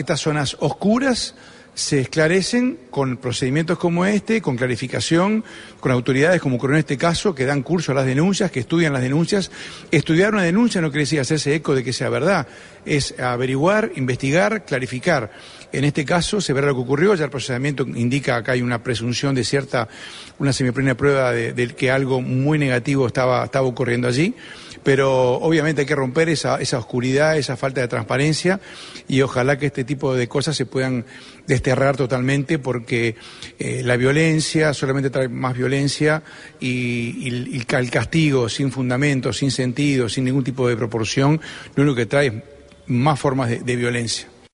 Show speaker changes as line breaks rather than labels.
estas zonas oscuras se esclarecen con procedimientos como este, con clarificación, con autoridades como ocurrió en este caso, que dan curso a las denuncias, que estudian las denuncias. Estudiar una denuncia no quiere decir hacerse eco de que sea verdad, es averiguar, investigar, clarificar. En este caso se verá lo que ocurrió, ya el procesamiento indica acá hay una presunción de una semiplena prueba de que algo muy negativo estaba ocurriendo allí, pero obviamente hay que romper esa oscuridad, esa falta de transparencia, y ojalá que este tipo de cosas se puedan desterrar totalmente, porque la violencia solamente trae más violencia, y el castigo sin fundamento, sin sentido, sin ningún tipo de proporción, lo único que trae es más formas de violencia.